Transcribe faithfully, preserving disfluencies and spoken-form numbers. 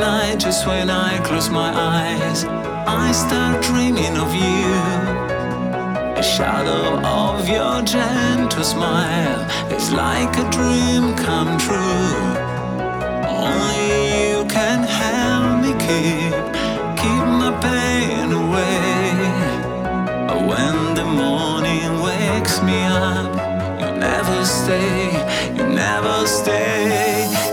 night, just when I close my eyes, I start dreaming of you. The shadow of your gentle smile is like a dream come true. Only you can help me keep, keep my pain away. When the morning wakes me up, you never stay, you never stay.